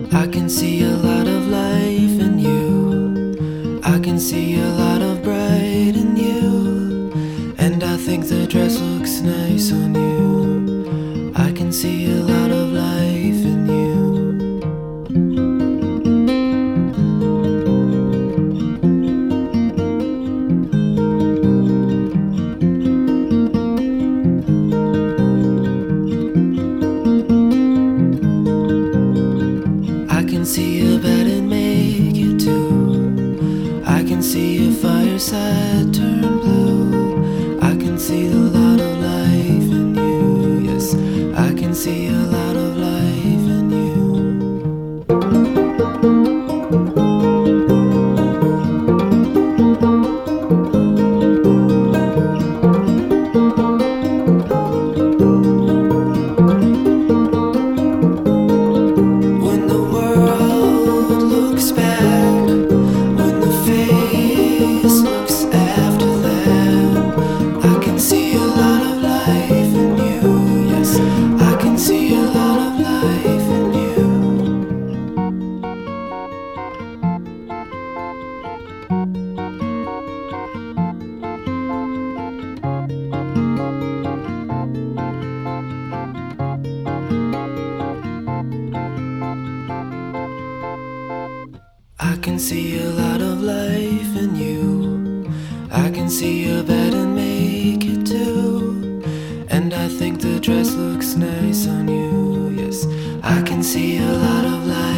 I can see a lot of life in you. I can see a lot of bright in you. And I think the dress looks nice on you. I can see a lot of life in you. I can see a bed and make it too. I can see a fireside turn blue. I can see a lot of life in you. Yes, I can see a lot of life in you. When the world looks back, when the face looks after them, I can see a lot of life in you. Yes, I can see a lot of life in you. I can see a lot of life in you. I can see a bed and make it too. And I think the dress looks nice on you. Yes, I can see a lot of life.